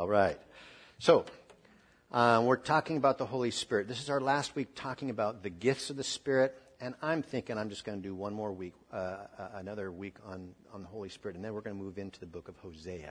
All right. So, we're talking about the Holy Spirit. This is our last week talking about the gifts of the Spirit. And I'm thinking I'm just going to do one more week, another week on the Holy Spirit. And then we're going to move into the book of Hosea.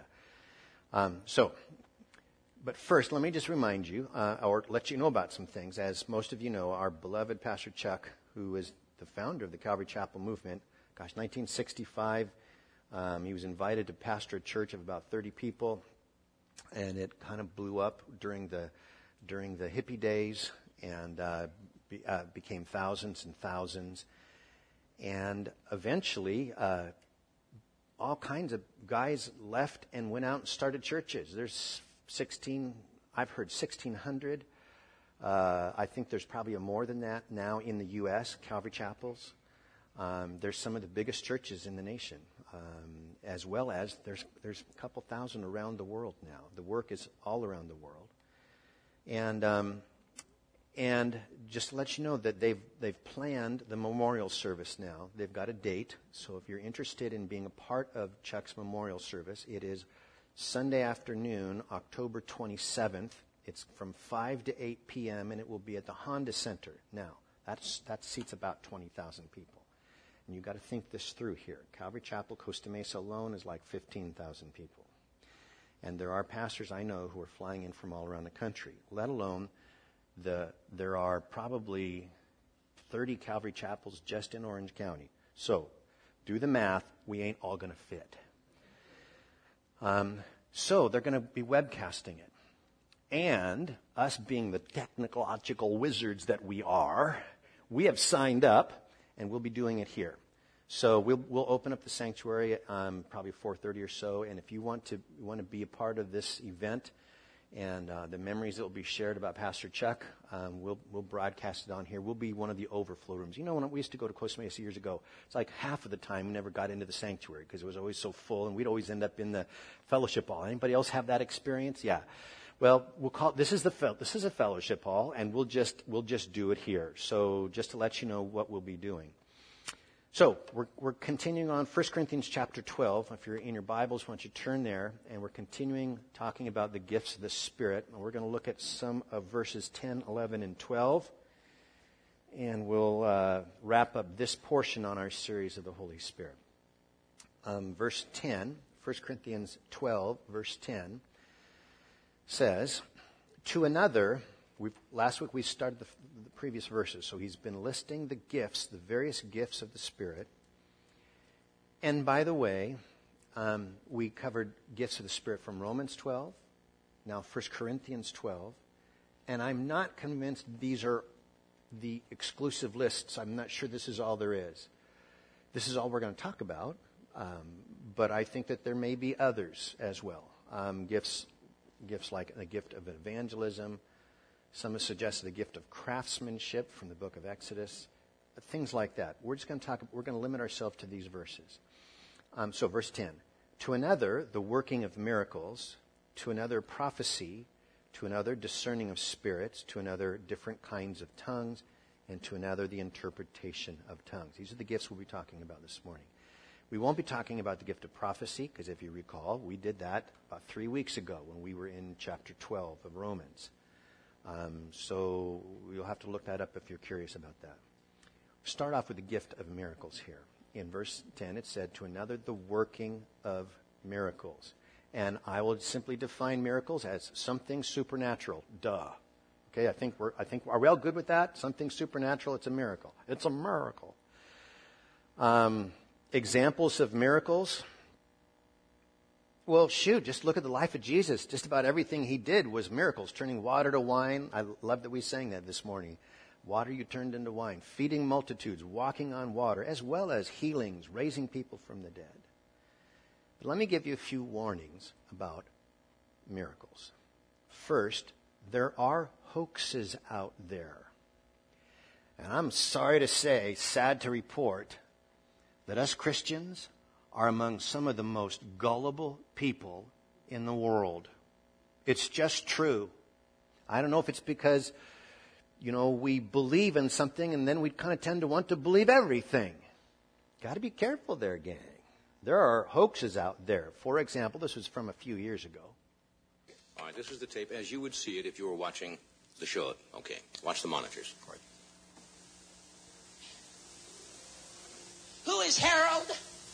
But first, let me just remind you, or let you know about some things. As most of you know, our beloved Pastor Chuck, who is the founder of the Calvary Chapel movement, 1965, he was invited to pastor a church of about 30 people, and it kind of blew up during the hippie days, and became thousands and thousands. And eventually, all kinds of guys left and went out and started churches. There's I've heard 1,600. I think there's probably more than that now in the U.S., Calvary Chapels. There's some of the biggest churches in the nation, as well as there's a couple thousand around the world now. The work is all around the world. And just to let you know that they've planned the memorial service now. They've got a date. So if you're interested in being a part of Chuck's memorial service, it is Sunday afternoon, October 27th. It's from 5 to 8 p.m., and it will be at the Honda Center. Now, that seats about 20,000 people. And you've got to think this through here. Calvary Chapel, Costa Mesa alone is like 15,000 people. And there are pastors I know who are flying in from all around the country, let alone there are probably 30 Calvary Chapels just in Orange County. So, do the math. We ain't all going to fit. So they're going to be webcasting it. And us being the technological wizards that we are, we have signed up, and we'll be doing it here. So we'll open up the sanctuary probably 4:30 or so. And if you want to be a part of this event and the memories that will be shared about Pastor Chuck, we'll broadcast it on here. We'll be one of the overflow rooms. You know, when we used to go to Costa Mesa years ago, it's like half of the time we never got into the sanctuary because it was always so full, and we'd always end up in the fellowship hall. Anybody else have that experience? Yeah. Well, we'll call this is a fellowship hall, and we'll just do it here. So just to let you know what we'll be doing. So we're continuing on 1 Corinthians chapter 12. If you're in your Bibles, why don't you turn there? And we're continuing talking about the gifts of the Spirit. And we're going to look at some of verses 10, 11, and 12. And we'll wrap up this portion on our series of the Holy Spirit. Verse 10, 1 Corinthians 12, verse 10, says, to another... Last week we started the previous verses, so he's been listing the gifts, the various gifts of the Spirit. And by the way, we covered gifts of the Spirit from Romans 12, now 1 Corinthians 12, and I'm not convinced these are the exclusive lists. I'm not sure this is all there is. This is all we're going to talk about, but I think that there may be others as well. Gifts like the gift of evangelism. Some have suggested the gift of craftsmanship from the book of Exodus, things like that. We're going to limit ourselves to these verses. So verse 10, to another, the working of miracles, to another, prophecy, to another, discerning of spirits, to another, different kinds of tongues, and to another, the interpretation of tongues. These are the gifts we'll be talking about this morning. We won't be talking about the gift of prophecy, because if you recall, we did that about 3 weeks ago when we were in chapter 12 of Romans. So you'll have to look that up if you're curious about that. Start off with the gift of miracles here. In verse 10, it said, to another, the working of miracles. And I will simply define miracles as something supernatural. Duh. Okay, are we all good with that? Something supernatural, it's a miracle. It's a miracle. Examples of miracles. Well, just look at the life of Jesus. Just about everything he did was miracles. Turning water to wine. I love that we sang that this morning. Water you turned into wine. Feeding multitudes. Walking on water. As well as healings. Raising people from the dead. But let me give you a few warnings about miracles. First, there are hoaxes out there. And I'm sorry to say, sad to report, that us Christians are among some of the most gullible people in the world. It's just true. I don't know if it's because, we believe in something and then we kind of tend to want to believe everything. Got to be careful there, gang. There are hoaxes out there. For example, this was from a few years ago. All right, this is the tape as you would see it if you were watching the show. Okay, watch the monitors. All right. Who is Harold?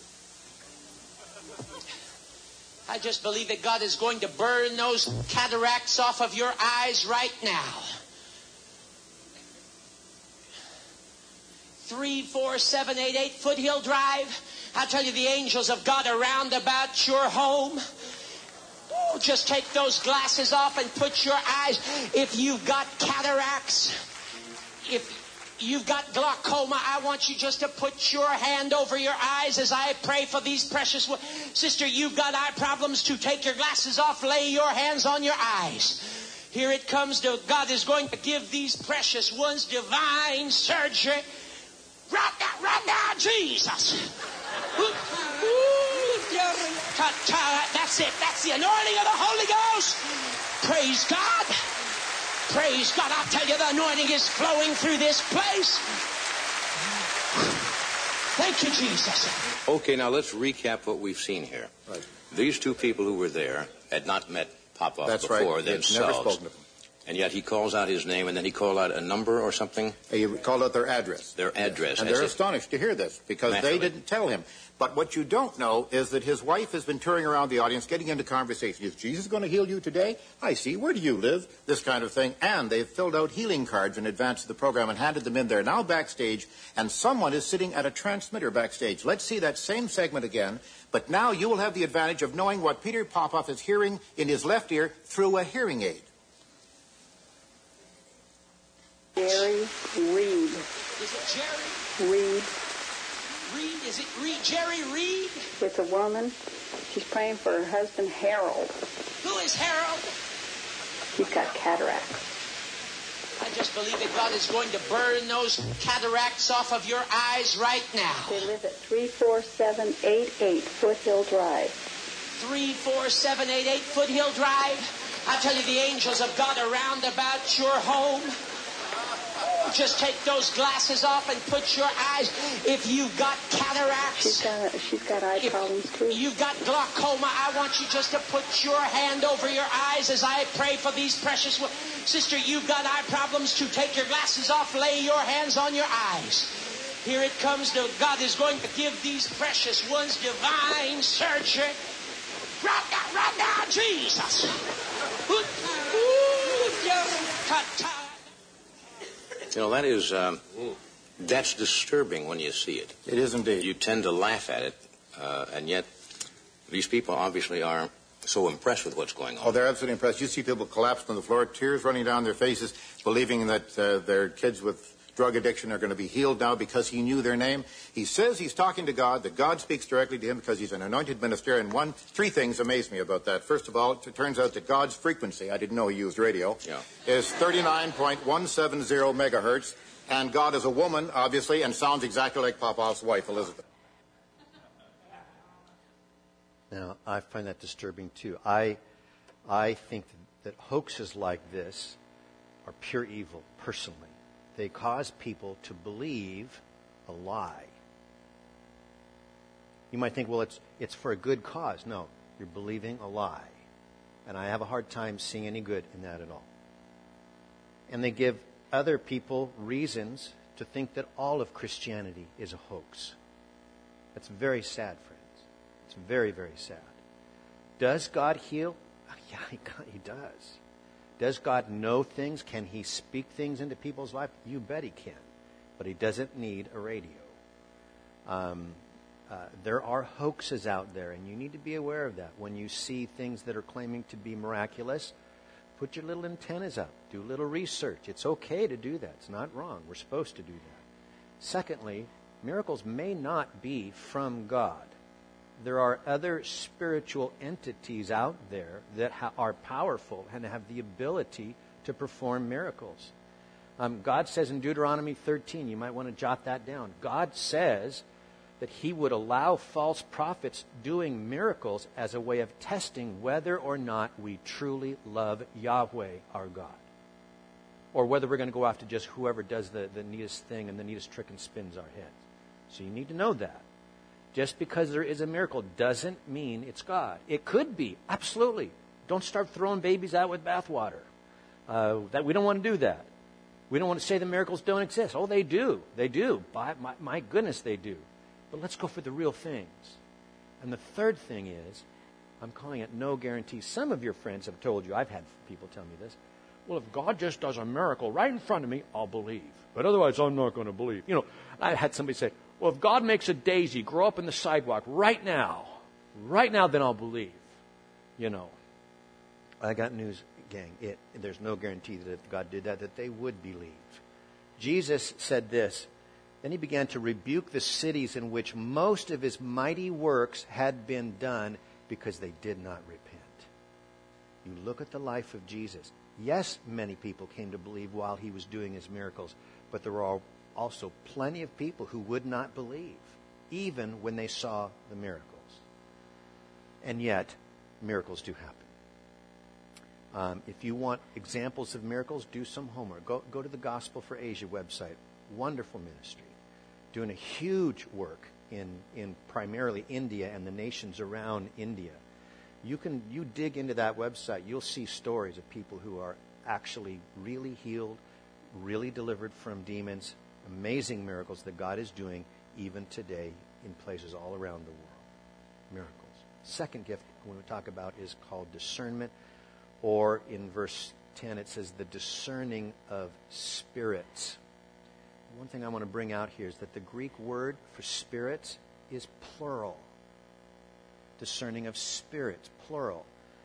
I just believe that God is going to burn those cataracts off of your eyes right now. 34788 Foothill Drive. I tell you, the angels of God are round about your home. Oh, just take those glasses off and put your eyes. If you've got cataracts, if you've got glaucoma, I want you just to put your hand over your eyes as I pray for these precious ones. Sister, you've got eye problems too. Take your glasses off, lay your hands on your eyes. Here it comes to God is going to give these precious ones divine surgery. Right now, Jesus. That's it. That's the anointing of the Holy Ghost. Praise God. Praise God. I tell you, the anointing is flowing through this place. Thank you, Jesus. Okay, now let's recap what we've seen here. Right. These two people who were there had not met Popoff That's before right. themselves. Never spoken to them. And yet he calls out his name, and then he called out a number or something? He called out their address. Their address. And they're astonished to hear this because Naturally. they didn't tell him. But what you don't know is that his wife has been touring around the audience, getting into conversation. Is Jesus going to heal you today? I see. Where do you live? This kind of thing. And they've filled out healing cards in advance of the program and handed them in. They're now backstage, and someone is sitting at a transmitter backstage. Let's see that same segment again. But now you will have the advantage of knowing what Peter Popoff is hearing in his left ear through a hearing aid. Jerry Reed. Is it Jerry? Reed. Reed? Is it Reed? Jerry Reed? It's a woman. She's praying for her husband, Harold. Who is Harold? He's got cataracts. I just believe that God is going to burn those cataracts off of your eyes right now. They live at 34788 Foothill Drive. 34788 Foothill Drive. I tell you, the angels of God are round about your home. Just take those glasses off and put your eyes. If you've got cataracts, She's got eye problems too. You've got glaucoma, I want you just to put your hand over your eyes as I pray for these precious ones. Sister, you've got eye problems too. Take your glasses off, lay your hands on your eyes. Here it comes to God is going to give these precious ones divine surgery. Right now, Jesus. You know, that is, that's disturbing when you see it. It is indeed. You tend to laugh at it, and yet these people obviously are so impressed with what's going on. Oh, they're absolutely impressed. You see people collapsed on the floor, tears running down their faces, believing that their kids with drug addiction are going to be healed now because he knew their name. He says he's talking to God, that God speaks directly to him because he's an anointed minister. And three things amaze me about that. First of all, it turns out that God's frequency, I didn't know he used radio, is 39.170 megahertz. And God is a woman, obviously, and sounds exactly like Popoff's wife, Elizabeth. Now, I find that disturbing, too. I think that hoaxes like this are pure evil, personally. They cause people to believe a lie. You might think, well, it's for a good cause. No, you're believing a lie. And I have a hard time seeing any good in that at all. And they give other people reasons to think that all of Christianity is a hoax. That's very sad, friends. It's very, very sad. Does God heal? Yeah, he does. Does God know things? Can he speak things into people's life? You bet he can. But he doesn't need a radio. There are hoaxes out there, and you need to be aware of that. When you see things that are claiming to be miraculous, put your little antennas up. Do a little research. It's okay to do that. It's not wrong. We're supposed to do that. Secondly, miracles may not be from God. There are other spiritual entities out there that are powerful and have the ability to perform miracles. God says in Deuteronomy 13, you might want to jot that down. God says that he would allow false prophets doing miracles as a way of testing whether or not we truly love Yahweh, our God. Or whether we're going to go after just whoever does the neatest thing and the neatest trick and spins our heads. So you need to know that. Just because there is a miracle doesn't mean it's God. It could be, absolutely. Don't start throwing babies out with bathwater. That we don't want to do that. We don't want to say the miracles don't exist. Oh, they do. They do. My goodness, they do. But let's go for the real things. And the third thing is, I'm calling it no guarantee. Some of your friends have told you, I've had people tell me this, well, if God just does a miracle right in front of me, I'll believe. But otherwise, I'm not going to believe. You know, I had somebody say, well, if God makes a daisy grow up in the sidewalk right now, then I'll believe. You know, I got news, gang. There's no guarantee that if God did that they would believe. Jesus said this, then he began to rebuke the cities in which most of his mighty works had been done because they did not repent. You look at the life of Jesus. Yes, many people came to believe while he was doing his miracles, but there were also plenty of people who would not believe, even when they saw the miracles. And yet, miracles do happen. If you want examples of miracles, do some homework. Go to the Gospel for Asia website. Wonderful ministry. Doing a huge work in primarily India and the nations around India. You dig into that website, you'll see stories of people who are actually really healed, really delivered from demons, amazing miracles that God is doing even today in places all around the world. Miracles. Second gift when we talk about is called discernment, or in verse 10 it says the discerning of spirits. One thing I want to bring out here is that the Greek word for spirits is plural. Discerning of spirits, plural.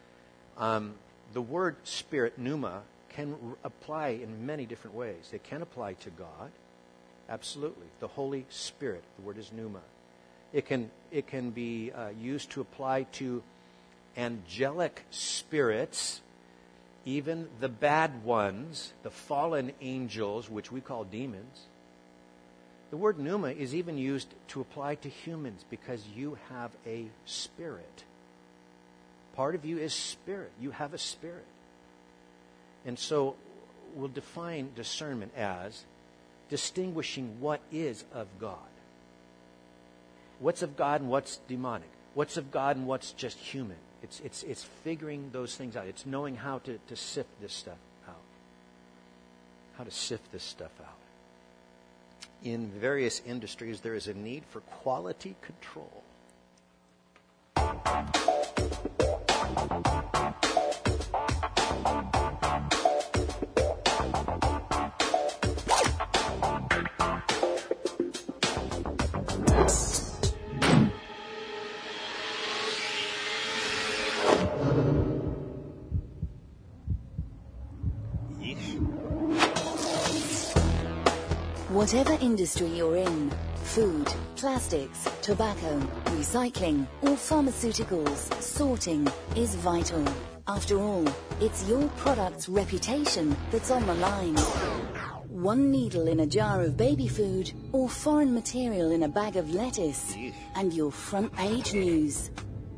The word spirit, pneuma, can apply in many different ways. It can apply to God, absolutely. The Holy Spirit, the word is pneuma. It can be used to apply to angelic spirits, even the bad ones, the fallen angels, which we call demons. The word pneuma is even used to apply to humans because you have a spirit. Part of you is spirit. You have a spirit. And so we'll define discernment as distinguishing what is of God. What's of God and what's demonic. What's of God and what's just human. It's figuring those things out. It's knowing how to sift this stuff out. How to sift this stuff out. In various industries, there is a need for quality control. Whatever industry you're in, food, plastics, tobacco, recycling, or pharmaceuticals, sorting is vital. After all, it's your product's reputation that's on the line. One needle in a jar of baby food or foreign material in a bag of lettuce, and your front page news.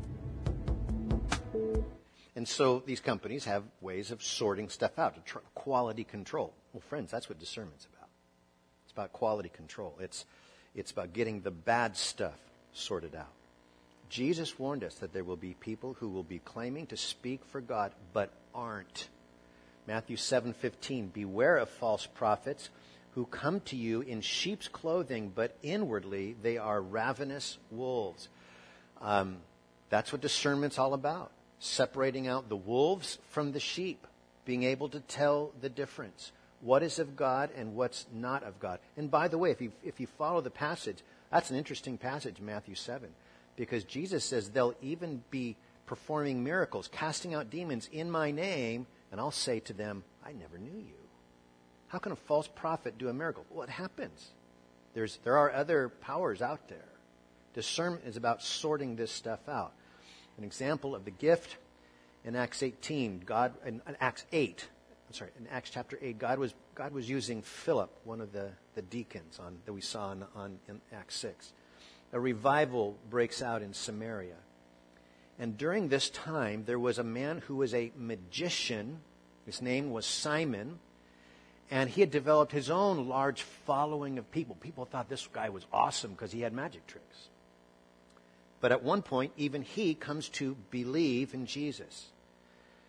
And so these companies have ways of sorting stuff out, quality control. Well, friends, that's what discernment's about. It's about quality control. It's about getting the bad stuff sorted out. Jesus warned us that there will be people who will be claiming to speak for God but aren't. Matthew 7:15, beware of false prophets who come to you in sheep's clothing, but inwardly they are ravenous wolves. That's what discernment's all about. Separating out the wolves from the sheep. Being able to tell the difference. What is of God and what's not of God. And by the way, if you follow the passage, that's an interesting passage, Matthew 7. Because Jesus says they'll even be performing miracles, casting out demons in my name, and I'll say to them, I never knew you. How can a false prophet do a miracle? Well, it happens. There are other powers out there. Discernment is about sorting this stuff out. An example of the gift in Acts 18, in Acts chapter 8, God was using Philip, one of the deacons that we saw in Acts 6. A revival breaks out in Samaria. And during this time, there was a man who was a magician. His name was Simon. And he had developed his own large following of people. People thought this guy was awesome because he had magic tricks. But at one point, even he comes to believe in Jesus.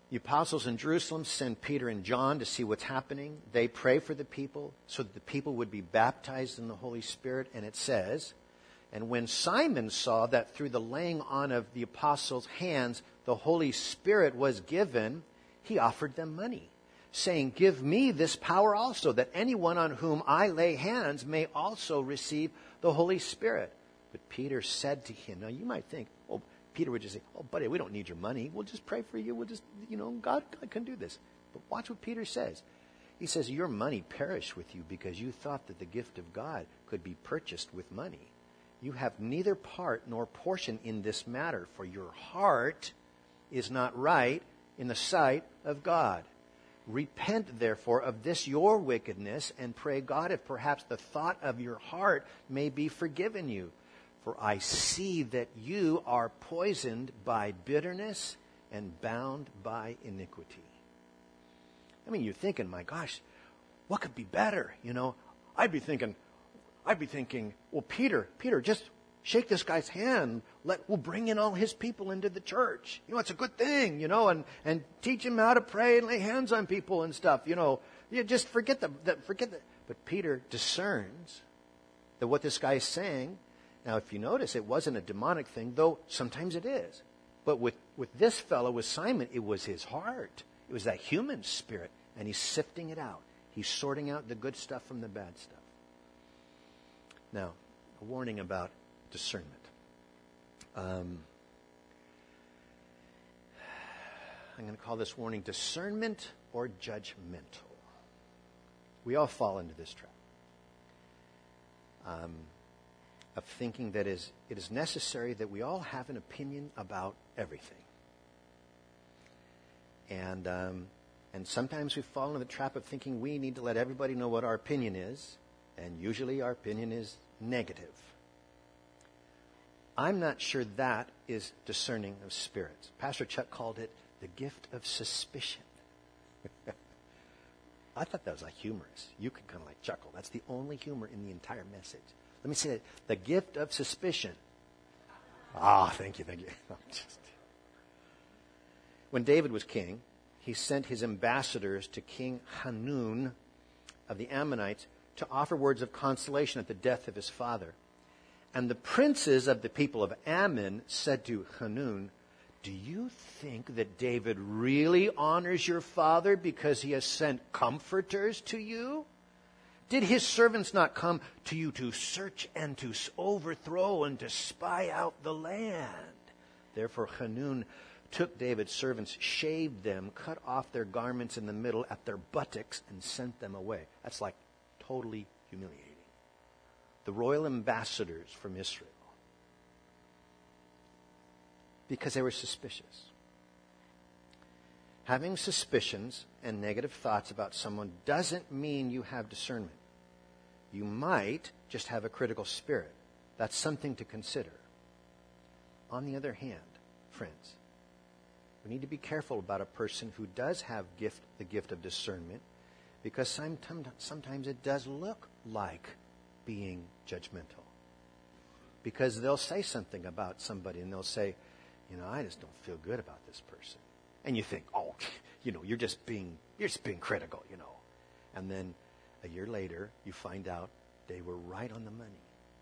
The apostles in Jerusalem send Peter and John to see what's happening. They pray for the people so that the people would be baptized in the Holy Spirit. And it says, and when Simon saw that through the laying on of the apostles' hands the Holy Spirit was given, he offered them money, saying, give me this power also, that anyone on whom I lay hands may also receive the Holy Spirit. But Peter said to him, now you might think, oh, Peter would just say, oh, buddy, we don't need your money. We'll just pray for you. We'll just, God can do this. But watch what Peter says. He says, your money perished with you because you thought that the gift of God could be purchased with money. You have neither part nor portion in this matter, for your heart is not right in the sight of God. Repent, therefore, of this your wickedness, and pray God if perhaps the thought of your heart may be forgiven you. For I see that you are poisoned by bitterness and bound by iniquity. I mean, you're thinking, my gosh, what could be better? I'd be thinking, well, Peter, just shake this guy's hand. We'll bring in all his people into the church. It's a good thing, and teach him how to pray and lay hands on people and stuff. Just forget that. But Peter discerns that what this guy is saying. Now, if you notice, it wasn't a demonic thing, though sometimes it is. But with this fellow, with Simon, it was his heart. It was that human spirit, and he's sifting it out. He's sorting out the good stuff from the bad stuff. Now, a warning about discernment. I'm going to call this warning discernment or judgmental. We all fall into this trap. Of thinking that it is necessary that we all have an opinion about everything. And sometimes we fall into the trap of thinking we need to let everybody know what our opinion is, and usually our opinion is negative. I'm not sure that is discerning of spirits. Pastor Chuck called it the gift of suspicion. I thought that was like humorous. You could kind of like chuckle. That's the only humor in the entire message. Let me say it. The gift of suspicion. Thank you. When David was king, he sent his ambassadors to King Hanun of the Ammonites to offer words of consolation at the death of his father. And the princes of the people of Ammon said to Hanun, do you think that David really honors your father because he has sent comforters to you? Did his servants not come to you to search and to overthrow and to spy out the land? Therefore Hanun took David's servants, shaved them, cut off their garments in the middle at their buttocks, and sent them away. That's like totally humiliating. The royal ambassadors from Israel. Because they were suspicious. Having suspicions and negative thoughts about someone doesn't mean you have discernment. You might just have a critical spirit. That's something to consider. On the other hand, friends, we need to be careful about a person who does have the gift of discernment, because sometimes it does look like being judgmental. Because they'll say something about somebody and they'll say, I just don't feel good about this person. And you think, you're just being critical, And then a year later, you find out they were right on the money.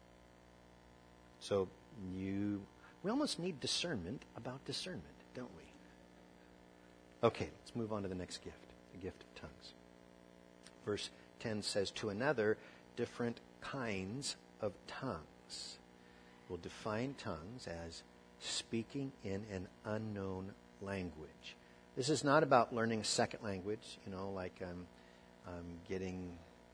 So we almost need discernment about discernment, don't we? Okay, let's move on to the next gift, the gift of tongues. Verse 10 says, to another, different kinds of tongues. We'll define tongues as speaking in an unknown language. This is not about learning a second language, like getting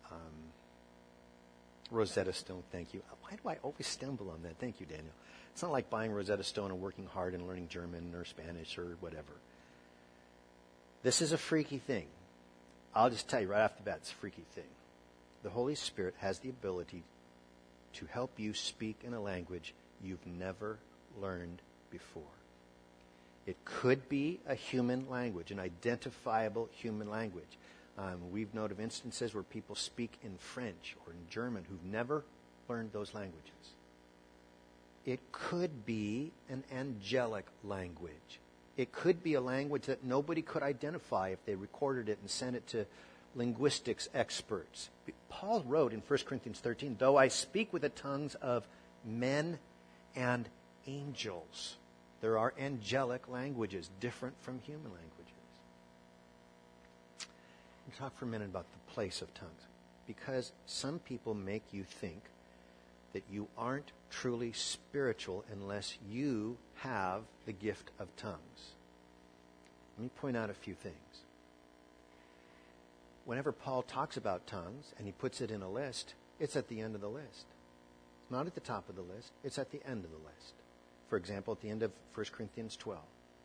Rosetta Stone. Thank you. Why do I always stumble on that? Thank you, Daniel. It's not like buying Rosetta Stone and working hard and learning German or Spanish or whatever. This is a freaky thing. I'll just tell you right off the bat, it's a freaky thing. The Holy Spirit has the ability to help you speak in a language you've never learned before. It could be a human language, an identifiable human language. We've known of instances where people speak in French or in German who've never learned those languages. It could be an angelic language. It could be a language that nobody could identify if they recorded it and sent it to linguistics experts. Paul wrote in 1 Corinthians 13, though I speak with the tongues of men and angels. There are angelic languages, different from human languages. We'll talk for a minute about the place of tongues. Because some people make you think that you aren't truly spiritual unless you have the gift of tongues. Let me point out a few things. Whenever Paul talks about tongues and he puts it in a list, it's at the end of the list. It's not at the top of the list, it's at the end of the list. For example, at the end of 1 Corinthians 12.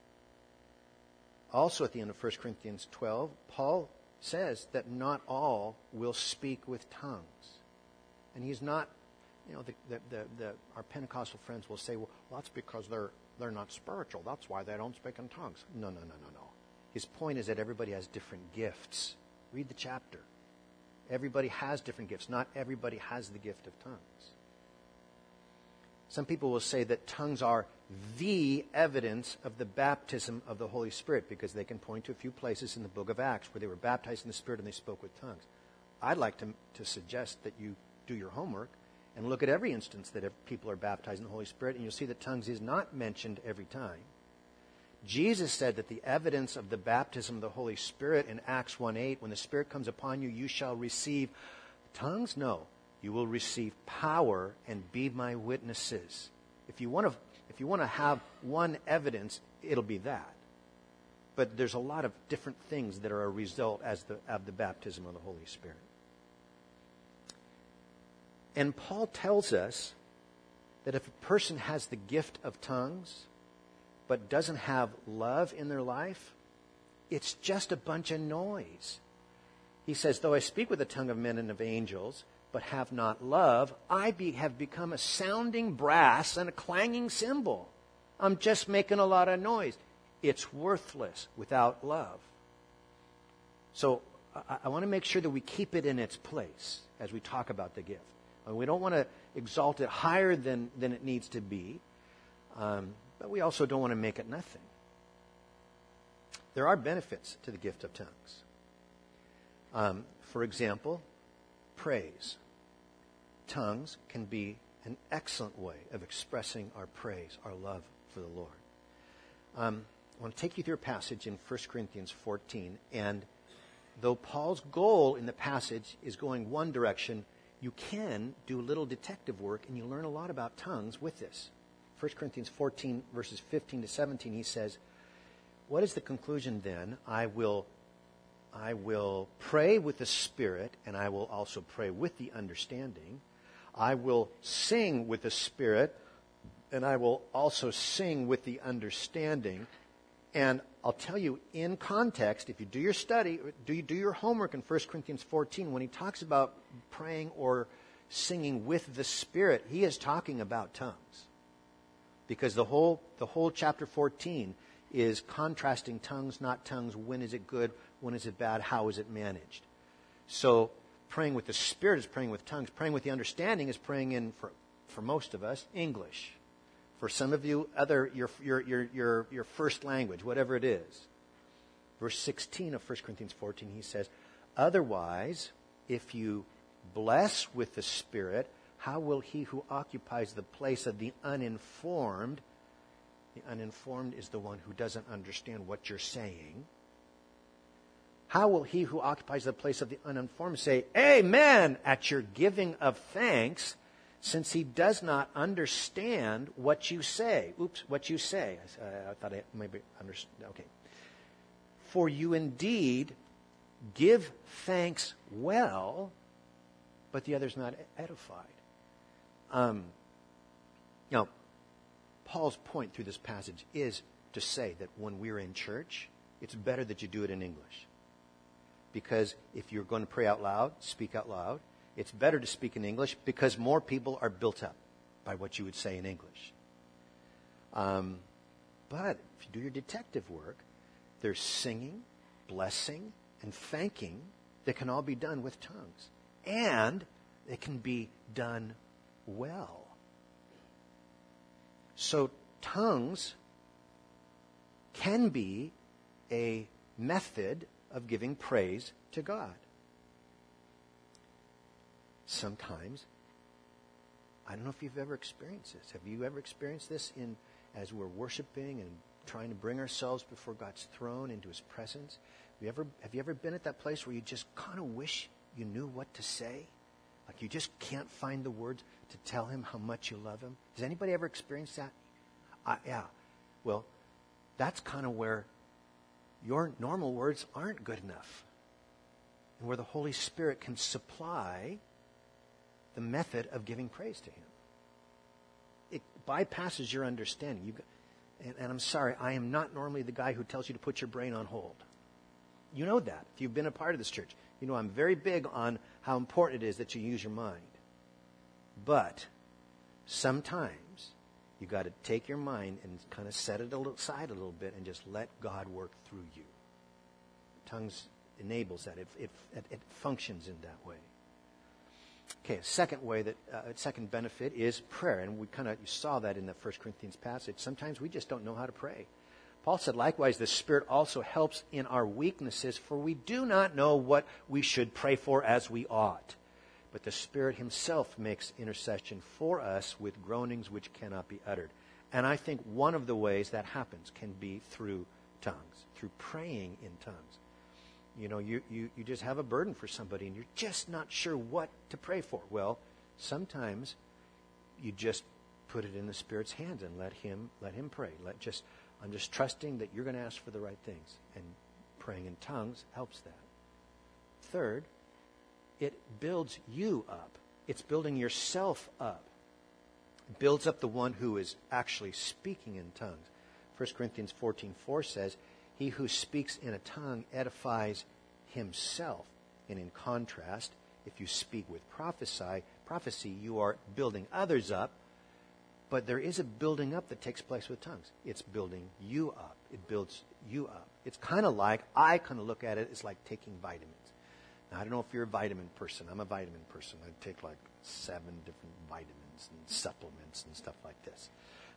Also at the end of 1 Corinthians 12, Paul says that not all will speak with tongues. And he's not, our Pentecostal friends will say, well, that's because they're not spiritual. That's why they don't speak in tongues. No. His point is that everybody has different gifts. Read the chapter. Everybody has different gifts. Not everybody has the gift of tongues. Some people will say that tongues are the evidence of the baptism of the Holy Spirit because they can point to a few places in the book of Acts where they were baptized in the Spirit and they spoke with tongues. I'd like to suggest that you do your homework and look at every instance that people are baptized in the Holy Spirit, and you'll see that tongues is not mentioned every time. Jesus said that the evidence of the baptism of the Holy Spirit in Acts 1:8, when the Spirit comes upon you, you shall receive tongues? No. You will receive power and be my witnesses. If you want to have one evidence, it'll be that. But there's a lot of different things that are a result of the baptism of the Holy Spirit. And Paul tells us that if a person has the gift of tongues but doesn't have love in their life, it's just a bunch of noise. He says, though I speak with the tongue of men and of angels, but have not love, I have become a sounding brass and a clanging cymbal. I'm just making a lot of noise. It's worthless without love. So I want to make sure that we keep it in its place as we talk about the gift. We don't want to exalt it higher than it needs to be, but we also don't want to make it nothing. There are benefits to the gift of tongues. For example, praise. Tongues can be an excellent way of expressing our praise, our love for the Lord. I want to take you through a passage in 1 Corinthians 14, and though Paul's goal in the passage is going one direction, you can do a little detective work and you learn a lot about tongues with this. 1 Corinthians 14, verses 15 to 17, he says, what is the conclusion then? I will pray with the Spirit, and I will also pray with the understanding. I will sing with the Spirit, and I will also sing with the understanding. And I'll tell you, in context, if you do your study, do your homework in 1 Corinthians 14, when he talks about praying or singing with the Spirit, he is talking about tongues. Because the whole chapter 14 is contrasting tongues, not tongues. When is it good? When is it bad? How is it managed? So praying with the Spirit is praying with tongues. Praying with the understanding is praying in, for most of us, English. For some of you, your first language, whatever it is. Verse 16 of 1 Corinthians 14, he says, otherwise, if you bless with the Spirit, how will he who occupies the place of the uninformed is the one who doesn't understand what you're saying. How will he who occupies the place of the uninformed say, Amen, at your giving of thanks, since he does not understand what you say? Oops, what you say. I thought I maybe understood. Okay. For you indeed give thanks well, but the other's not edified. Now, Paul's point through this passage is to say that when we're in church, it's better that you do it in English. Because if you're going to pray out loud, speak out loud. It's better to speak in English because more people are built up by what you would say in English. But if you do your detective work, there's singing, blessing, and thanking that can all be done with tongues. And it can be done well. So tongues can be a method of giving praise to God. Sometimes, I don't know if you've ever experienced this. Have you ever experienced this as we're worshiping and trying to bring ourselves before God's throne into His presence? Have you ever been at that place where you just kind of wish you knew what to say? Like you just can't find the words to tell Him how much you love Him? Has anybody ever experienced that? Yeah. Well, that's kind of where your normal words aren't good enough. And where the Holy Spirit can supply the method of giving praise to Him. It bypasses your understanding. And I'm sorry, I am not normally the guy who tells you to put your brain on hold. You know that. If you've been a part of this church, you know I'm very big on how important it is that you use your mind. But sometimes you got to take your mind and kind of set it aside a little bit and just let God work through you. Tongues enables that. It functions in that way. Okay, a second way that second benefit is prayer, and we you saw that in the 1 Corinthians passage. Sometimes we just don't know how to pray. Paul said, likewise, the Spirit also helps in our weaknesses, for we do not know what we should pray for as we ought. But the Spirit Himself makes intercession for us with groanings which cannot be uttered. And I think one of the ways that happens can be through tongues, through praying in tongues. You know, you just have a burden for somebody and you're just not sure what to pray for. Well, sometimes you just put it in the Spirit's hands and let Him pray. I'm just trusting that you're going to ask for the right things. And praying in tongues helps that. Third, it builds you up. It's building yourself up. It builds up the one who is actually speaking in tongues. 1 Corinthians 14:4 says, he who speaks in a tongue edifies himself. And in contrast, if you speak with prophecy, you are building others up. But there is a building up that takes place with tongues. It's building you up. It builds you up. It's kind of like, I kind of look at it as like taking vitamins. Now, I don't know if you're a vitamin person. I'm a vitamin person. I take like 7 different vitamins and supplements and stuff like this.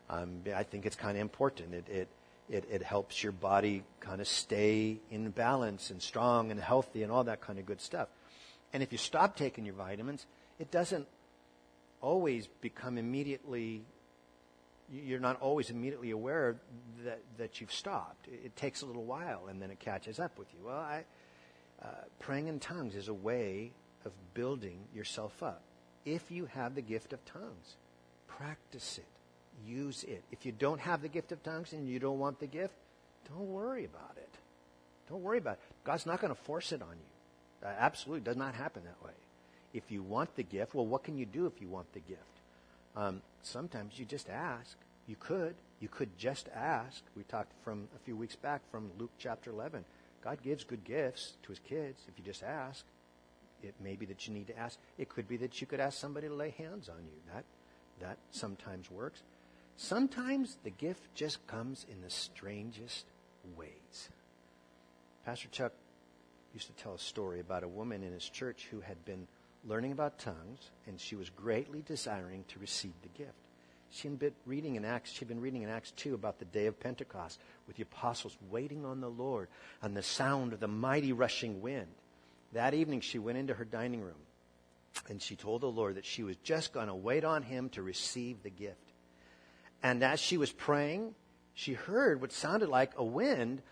I think it's kind of important. It helps your body kind of stay in balance and strong and healthy and all that kind of good stuff. And if you stop taking your vitamins, it doesn't always become immediately, you're not always immediately aware that you've stopped. It takes a little while and then it catches up with you. Well, praying in tongues is a way of building yourself up. If you have the gift of tongues, practice it. Use it. If you don't have the gift of tongues and you don't want the gift, don't worry about it. Don't worry about it. God's not going to force it on you. Absolutely does not happen that way. If you want the gift, well, what can you do if you want the gift? Sometimes you just ask. You could just ask. We talked from a few weeks back from Luke chapter 11. God gives good gifts to His kids if you just ask. It may be that you need to ask. It could be that you could ask somebody to lay hands on you. That sometimes works. Sometimes the gift just comes in the strangest ways. Pastor Chuck used to tell a story about a woman in his church who had been learning about tongues, and she was greatly desiring to receive the gift. She'd been reading in Acts 2 about the day of Pentecost, with the apostles waiting on the Lord and the sound of the mighty rushing wind. That evening she went into her dining room, and she told the Lord that she was just going to wait on Him to receive the gift. And as she was praying, she heard what sounded like a wind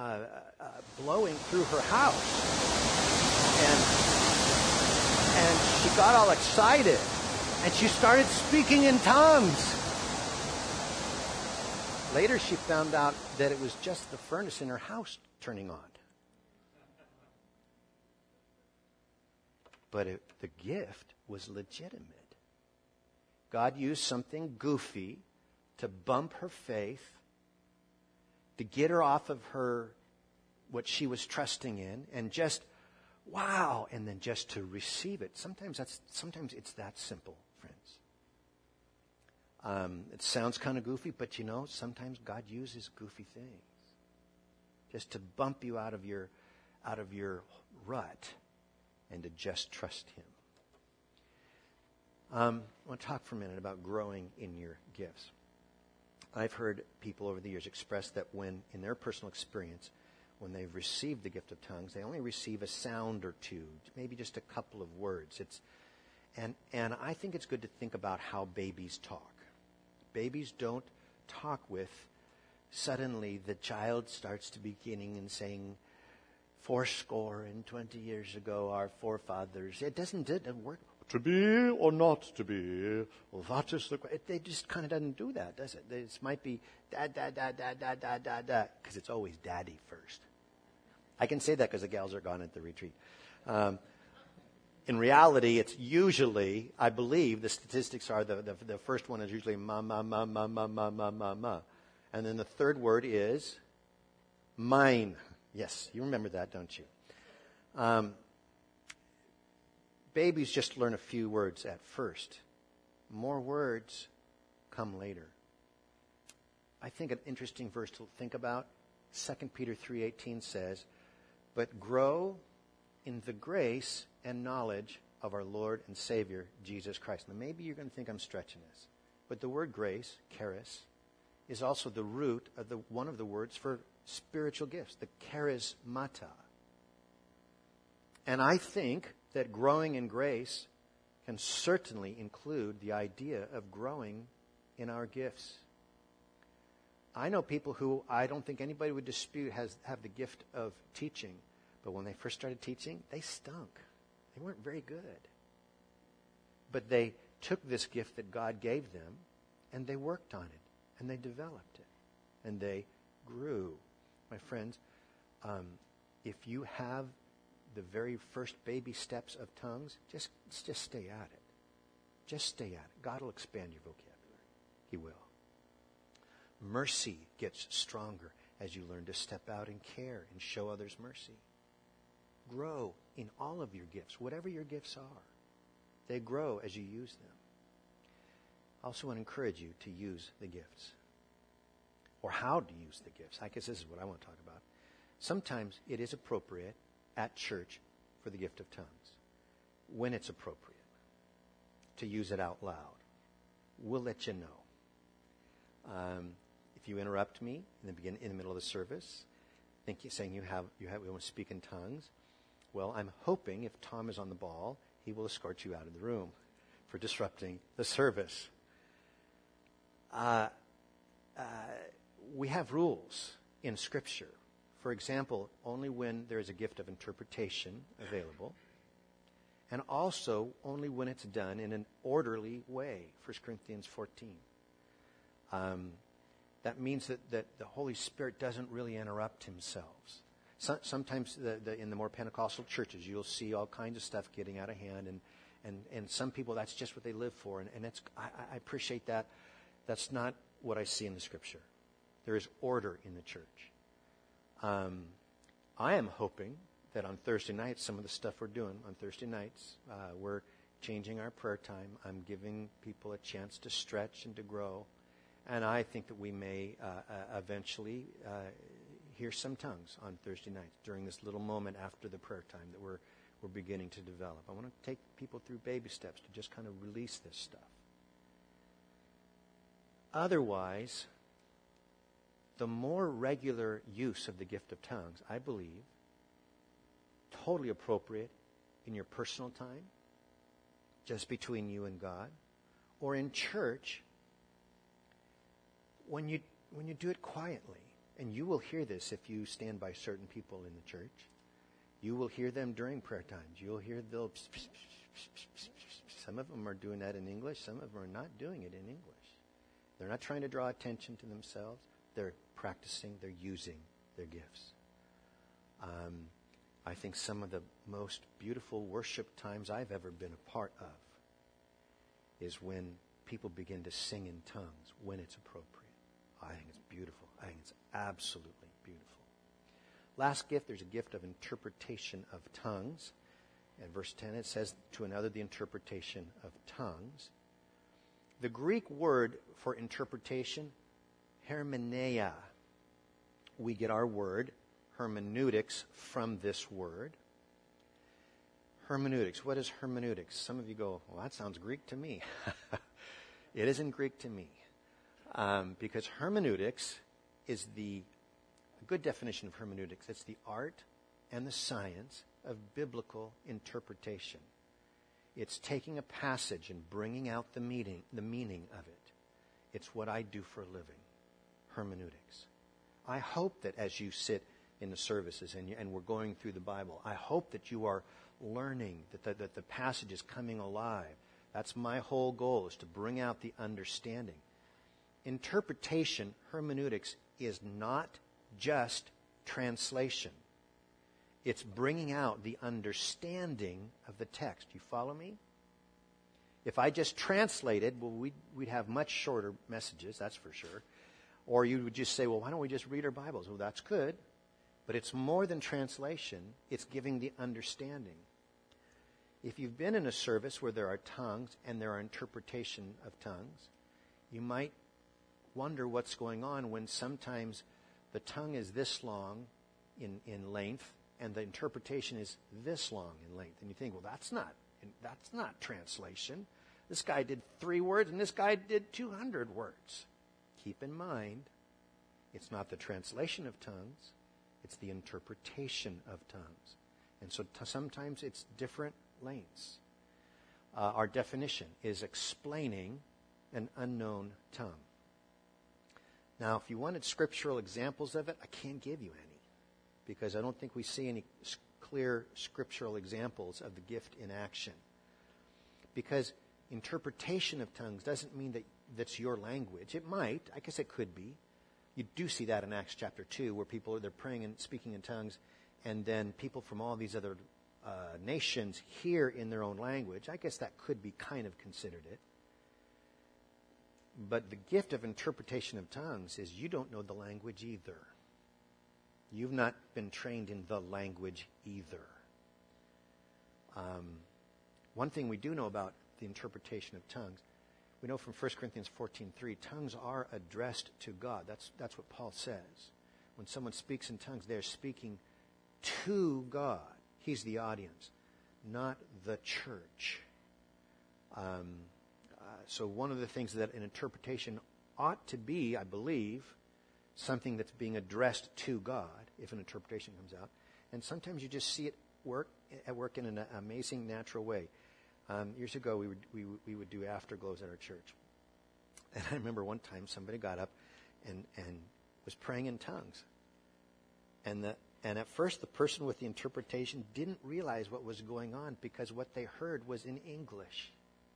blowing through her house. And she got all excited. And she started speaking in tongues. Later she found out that it was just the furnace in her house turning on. But the gift was legitimate. God used something goofy to bump her faith, to get her off of what she was trusting in, and just, wow, and then just to receive it. Sometimes it's that simple, friends. It sounds kind of goofy, but sometimes God uses goofy things just to bump you out of your rut and to just trust Him. I want to talk for a minute about growing in your gifts. I've heard people over the years express that when, in their personal experience, when they've received the gift of tongues, they only receive a sound or two, maybe just a couple of words. And I think it's good to think about how babies talk. Babies don't talk with, suddenly the child starts to beginning and saying, 80 years ago, our forefathers. It doesn't work. To be or not to be? Well, that is the question. It just kind of doesn't do that, does it? It might be da, da, da, da, da, da, da, da, because it's always daddy first. I can say that because the gals are gone at the retreat. In reality, it's usually, I believe, the statistics are the first one is usually ma, ma, ma, ma, ma, ma, ma, ma, ma. And then the third word is mine. Yes, you remember that, don't you? Babies just learn a few words at first. More words come later. I think an interesting verse to think about, 2 Peter 3:18 says, "But grow in the grace and knowledge of our Lord and Savior, Jesus Christ." Now, maybe you're going to think I'm stretching this, but the word grace, charis, is also the root of one of the words for spiritual gifts, the charismata. And I think that growing in grace can certainly include the idea of growing in our gifts. I know people who I don't think anybody would dispute have the gift of teaching, but when they first started teaching, they stunk. They weren't very good. But they took this gift that God gave them, and they worked on it, and they developed it, and they grew. My friends, if you have the very first baby steps of tongues, just stay at it. Just stay at it. God will expand your vocabulary. He will. Mercy gets stronger as you learn to step out and care and show others mercy. Grow in all of your gifts, whatever your gifts are. They grow as you use them. I also want to encourage you to use the gifts. Or how to use the gifts. I guess this is what I want to talk about. Sometimes it is appropriate at church for the gift of tongues, when it's appropriate, to use it out loud. We'll let you know. If you interrupt me in the middle of the service, saying you want to speak in tongues, well, I'm hoping if Tom is on the ball, he will escort you out of the room for disrupting the service. We have rules in Scripture. For example, only when there is a gift of interpretation available, and also only when it's done in an orderly way, 1 Corinthians 14. That means that the Holy Spirit doesn't really interrupt himself. Sometimes in the more Pentecostal churches, you'll see all kinds of stuff getting out of hand, and some people, that's just what they live for, and I appreciate that. That's not what I see in the Scripture. There is order in the church. I am hoping that on Thursday nights, some of the stuff we're doing on Thursday nights, we're changing our prayer time. I'm giving people a chance to stretch and to grow. And I think that we may eventually hear some tongues on Thursday nights during this little moment after the prayer time that we're beginning to develop. I want to take people through baby steps to just kind of release this stuff. Otherwise, the more regular use of the gift of tongues, I believe, totally appropriate in your personal time, just between you and God, or in church, when you do it quietly. And you will hear this if you stand by certain people in the church. You will hear them during prayer times. You'll hear they'll some of them are doing that in English. Some of them are not doing it in English. They're not trying to draw attention to themselves. They're practicing, they're using their gifts. I think some of the most beautiful worship times I've ever been a part of is when people begin to sing in tongues, when it's appropriate. I think it's beautiful. I think it's absolutely beautiful. Last gift, there's a gift of interpretation of tongues. In verse 10, it says, to another the interpretation of tongues. The Greek word for interpretation, hermeneia. We get our word, hermeneutics, from this word. Hermeneutics. What is hermeneutics? Some of you go, well, that sounds Greek to me. It isn't Greek to me. Because hermeneutics is a good definition of hermeneutics. It's the art and the science of biblical interpretation. It's taking a passage and bringing out the meaning of it. It's what I do for a living, hermeneutics. I hope that as you sit in the services and we're going through the Bible, I hope that you are learning, that the passage is coming alive. That's my whole goal, is to bring out the understanding. Interpretation, hermeneutics, is not just translation. It's bringing out the understanding of the text. You follow me? If I just translated, well, we'd have much shorter messages, that's for sure. Or you would just say, well, why don't we just read our Bibles? Well, that's good. But it's more than translation. It's giving the understanding. If you've been in a service where there are tongues and there are interpretation of tongues, you might wonder what's going on when sometimes the tongue is this long in length and the interpretation is this long in length. And you think, well, that's not translation. This guy did 3 words and this guy did 200 words. Keep in mind, it's not the translation of tongues, it's the interpretation of tongues. And so sometimes it's different lengths. Our definition is explaining an unknown tongue. Now, if you wanted scriptural examples of it, I can't give you any, because I don't think we see any clear scriptural examples of the gift in action. Because interpretation of tongues doesn't mean that that's your language. It might. I guess it could be. You do see that in Acts chapter 2, where they're praying and speaking in tongues, and then people from all these other nations hear in their own language. I guess that could be kind of considered it. But the gift of interpretation of tongues is you don't know the language either. You've not been trained in the language either. One thing we do know about the interpretation of tongues, we know from 1 Corinthians 14:3, tongues are addressed to God. That's what Paul says. When someone speaks in tongues, they're speaking to God. He's the audience, not the church. So one of the things that an interpretation ought to be, I believe, something that's being addressed to God, if an interpretation comes out. And sometimes you just see it at work in an amazing, natural way. Years ago, we would do afterglows at our church. And I remember one time somebody got up and was praying in tongues. And at first, the person with the interpretation didn't realize what was going on, because what they heard was in English.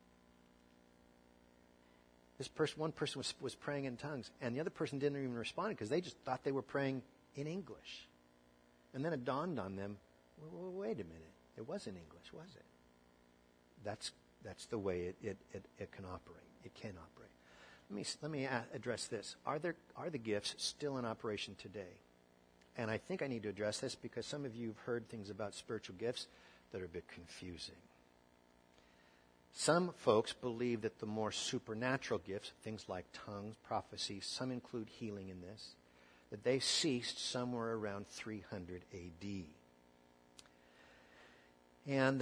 One person was praying in tongues, and the other person didn't even respond because they just thought they were praying in English. And then it dawned on them, well, wait a minute, it wasn't English, was it? That's the way it can operate. It can operate. Let me address this. Are the gifts still in operation today? And I think I need to address this because some of you have heard things about spiritual gifts that are a bit confusing. Some folks believe that the more supernatural gifts, things like tongues, prophecy, some include healing in this, that they ceased somewhere around 300 A.D. And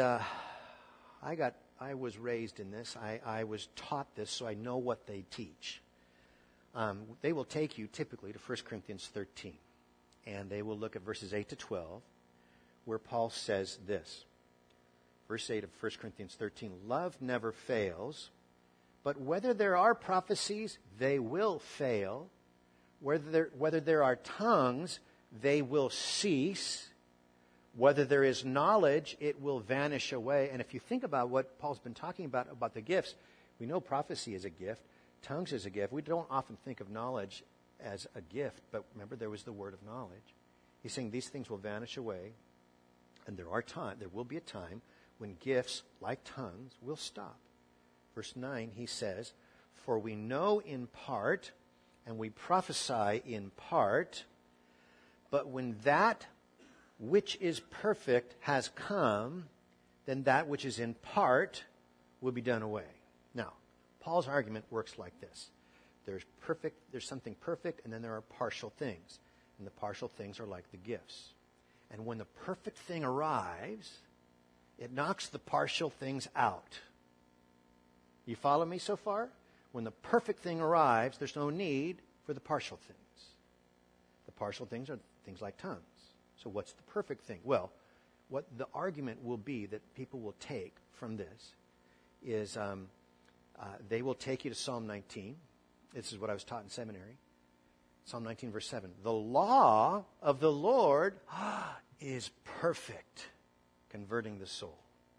I was raised in this. I was taught this, so I know what they teach. They will take you typically to 1 Corinthians 13, and they will look at verses 8 to 12, where Paul says this. Verse 8 of 1 Corinthians 13, love never fails, but whether there are prophecies, they will fail. Whether there are tongues, they will cease. Whether there is knowledge, it will vanish away. And if you think about what Paul's been talking about the gifts, we know prophecy is a gift, tongues is a gift. We don't often think of knowledge as a gift, but remember there was the word of knowledge. He's saying these things will vanish away, and there will be a time when gifts, like tongues, will stop. Verse 9, he says, for we know in part, and we prophesy in part, but when that which is perfect has come, then that which is in part will be done away. Now, Paul's argument works like this. There's something perfect, and then there are partial things. And the partial things are like the gifts. And when the perfect thing arrives, it knocks the partial things out. You follow me so far? When the perfect thing arrives, there's no need for the partial things. The partial things are things like tongues. So what's the perfect thing? Well, what the argument will be that people will take from this is they will take you to Psalm 19. This is what I was taught in seminary. Psalm 19, verse 7. The law of the Lord is perfect, converting the soul.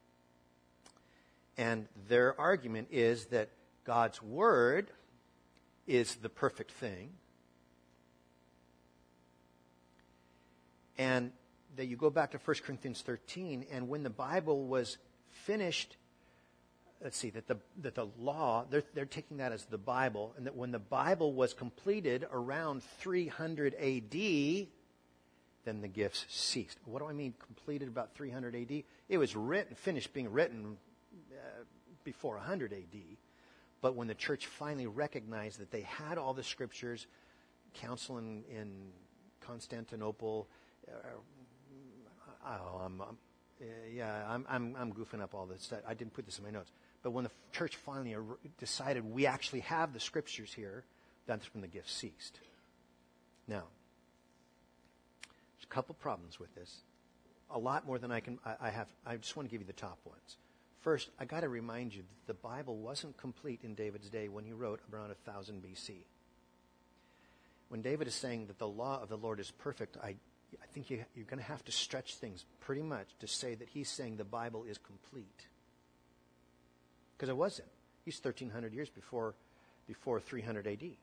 And their argument is that God's word is the perfect thing. And that you go back to 1 Corinthians 13, and when the Bible was finished, let's see, that the law, they're taking that as the Bible, and that when the Bible was completed around 300 A.D., then the gifts ceased. What do I mean completed about 300 A.D.? It was finished being written before 100 A.D., but when the church finally recognized that they had all the scriptures, council in Constantinople, I'm goofing up all this. I didn't put this in my notes. But when the church finally decided we actually have the scriptures here, that's when the gifts ceased. Now, there's a couple problems with this. A lot more than I have. I just want to give you the top ones. First, I got to remind you that the Bible wasn't complete in David's day when he wrote around 1000 B.C. When David is saying that the law of the Lord is perfect, I think you're going to have to stretch things pretty much to say that he's saying the Bible is complete. Because it wasn't. He's 1,300 years before 300 A.D.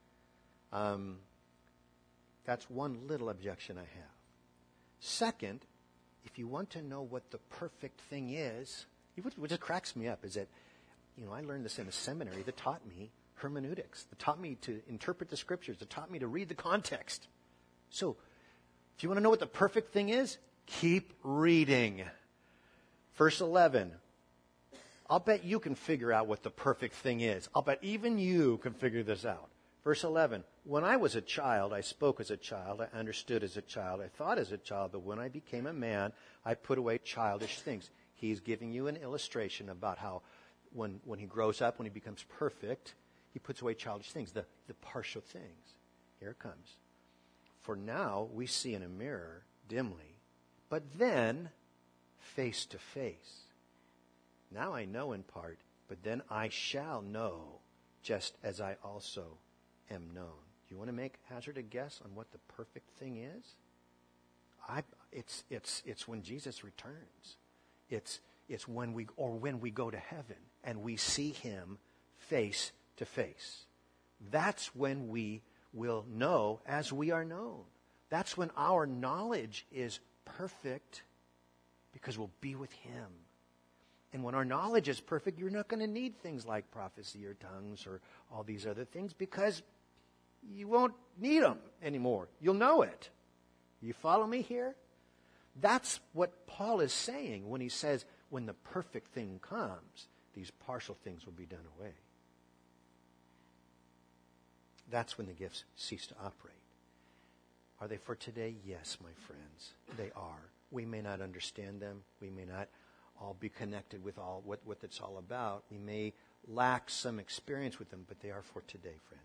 That's one little objection I have. Second, if you want to know what the perfect thing is, what just cracks me up is that, I learned this in a seminary that taught me hermeneutics, that taught me to interpret the scriptures, that taught me to read the context. So, if you want to know what the perfect thing is, keep reading. Verse 11. I'll bet you can figure out what the perfect thing is. I'll bet even you can figure this out. Verse 11. When I was a child, I spoke as a child, I understood as a child, I thought as a child, but when I became a man, I put away childish things. He's giving you an illustration about how when he grows up, when he becomes perfect, he puts away childish things, the partial things. Here it comes. For now we see in a mirror dimly, but then face to face. Now I know in part, but then I shall know, just as I also am known. Do you want to hazard a guess on what the perfect thing is? It's when Jesus returns. It's when we go to heaven and we see him face to face. That's when we will know as we are known. That's when our knowledge is perfect because we'll be with him. And when our knowledge is perfect, you're not going to need things like prophecy or tongues or all these other things because you won't need them anymore. You'll know it. You follow me here? That's what Paul is saying when he says, when the perfect thing comes, these partial things will be done away. That's when the gifts cease to operate. Are they for today? Yes, my friends, they are. We may not understand them. We may not all be connected with all what it's all about. We may lack some experience with them, but they are for today, friends.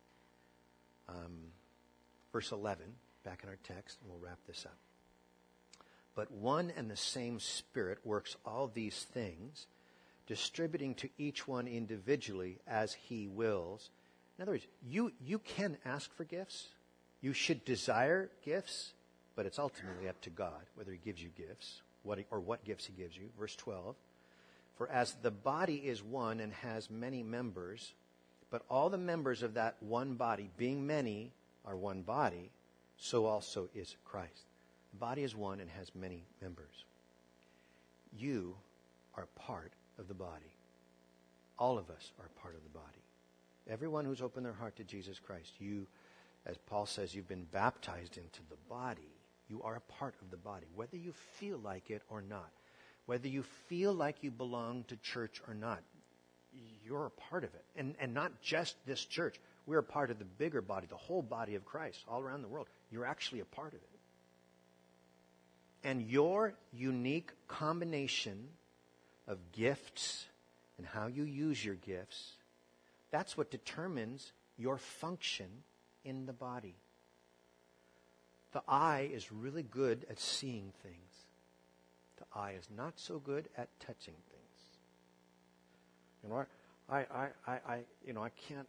Verse 11, back in our text, and we'll wrap this up. But one and the same Spirit works all these things, distributing to each one individually as he wills. In other words, you can ask for gifts. You should desire gifts, but it's ultimately up to God whether he gives you gifts or what gifts he gives you. Verse 12, for as the body is one and has many members, but all the members of that one body, being many, are one body, so also is Christ. The body is one and has many members. You are part of the body. All of us are part of the body. Everyone who's opened their heart to Jesus Christ, you, as Paul says, you've been baptized into the body. You are a part of the body, whether you feel like it or not. Whether you feel like you belong to church or not, you're a part of it. And not just this church. We're a part of the bigger body, the whole body of Christ, all around the world. You're actually a part of it. And your unique combination of gifts and how you use your gifts That's what determines your function in the body. The eye is really good at seeing things. The eye is not so good at touching things. I can't,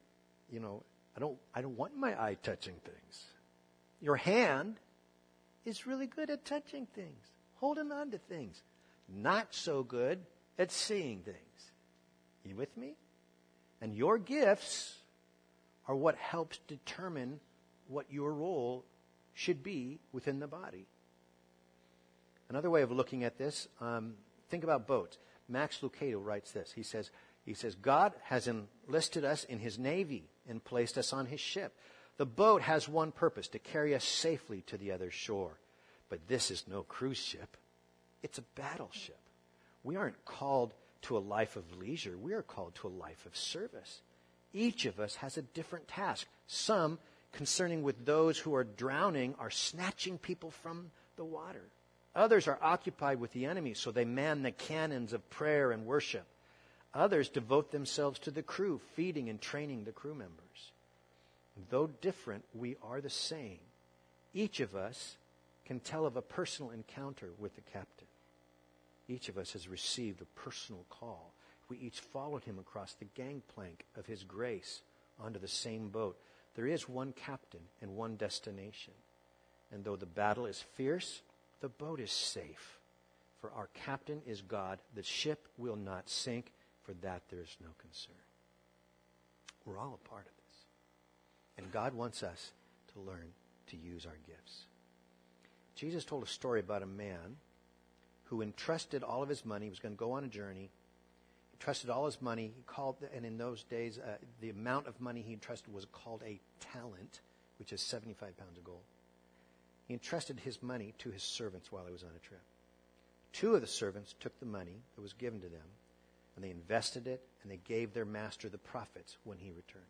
I don't want my eye touching things. Your hand is really good at touching things, holding on to things. Not so good at seeing things. You with me? And your gifts are what helps determine what your role should be within the body. Another way of looking at this, think about boats. Max Lucado writes this. He says, God has enlisted us in his navy and placed us on his ship. The boat has one purpose, to carry us safely to the other shore. But this is no cruise ship. It's a battleship. We aren't called to a life of leisure. We are called to a life of service. Each of us has a different task. Some, concerning with those who are drowning, are snatching people from the water. Others are occupied with the enemy, so they man the cannons of prayer and worship. Others devote themselves to the crew, feeding and training the crew members. Though different, we are the same. Each of us can tell of a personal encounter with the captain. Each of us has received a personal call. We each followed him across the gangplank of his grace onto the same boat. There is one captain and one destination. And though the battle is fierce, the boat is safe. For our captain is God. The ship will not sink. For that there is no concern. We're all a part of this. And God wants us to learn to use our gifts. Jesus told a story about a man who entrusted all of his money. He was going to go on a journey. He trusted all his money. He called, and in those days, the amount of money he entrusted was called a talent, which is 75 pounds of gold. He entrusted his money to his servants while he was on a trip. 2 of the servants took the money that was given to them, and they invested it, and they gave their master the profits when he returned.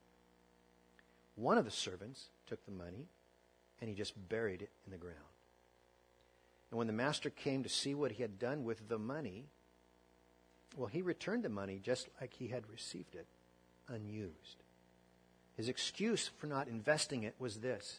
One of the servants took the money, and he just buried it in the ground. And when the master came to see what he had done with the money, well, he returned the money just like he had received it, unused. His excuse for not investing it was this.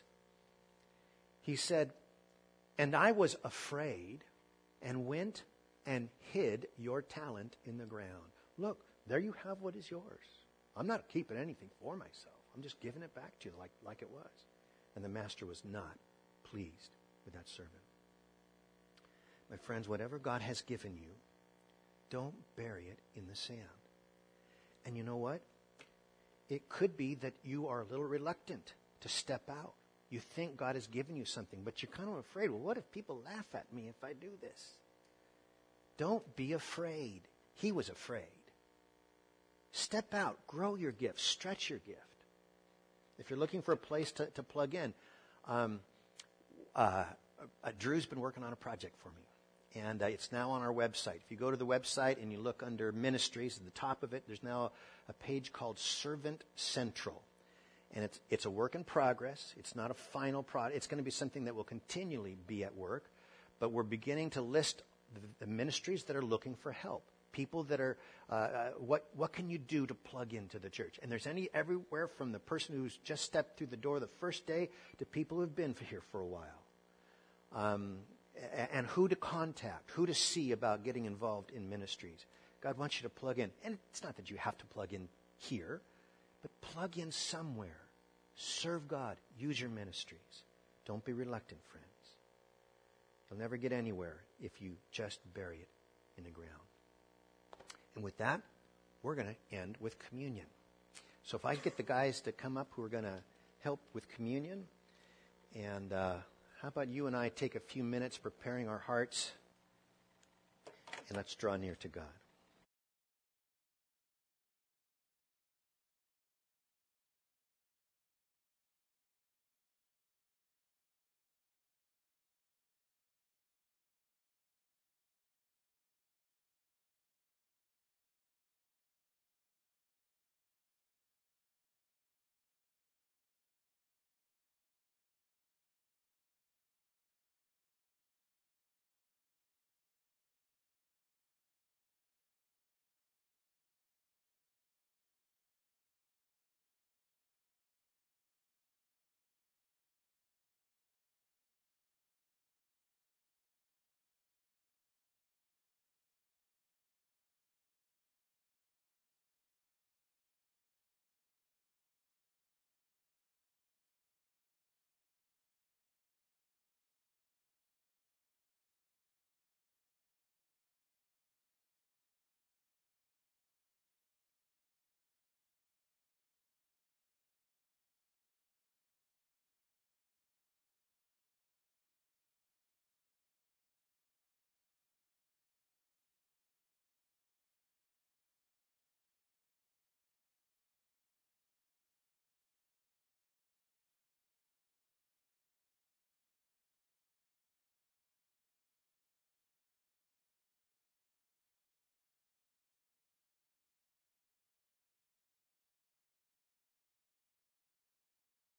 He said, "And I was afraid and went and hid your talent in the ground. Look, there you have what is yours. I'm not keeping anything for myself. I'm just giving it back to you like it was." And the master was not pleased with that servant. My friends, whatever God has given you, don't bury it in the sand. And you know what? It could be that you are a little reluctant to step out. You think God has given you something, but you're kind of afraid. Well, what if people laugh at me if I do this? Don't be afraid. He was afraid. Step out. Grow your gift. Stretch your gift. If you're looking for a place to plug in, Drew's been working on a project for me. And it's now on our website. If you go to the website and you look under ministries, at the top of it, there's now a page called Servant Central. And it's a work in progress. It's not a final product. It's going to be something that will continually be at work. But we're beginning to list the ministries that are looking for help. People that are, what can you do to plug into the church? And there's everywhere from the person who's just stepped through the door the first day to people who have been here for a while. And who to contact, who to see about getting involved in ministries. God wants you to plug in. And it's not that you have to plug in here, but plug in somewhere. Serve God. Use your ministries. Don't be reluctant, friends. You'll never get anywhere if you just bury it in the ground. And with that, we're going to end with communion. So if I get the guys to come up who are going to help with communion, and how about you and I take a few minutes preparing our hearts, and let's draw near to God.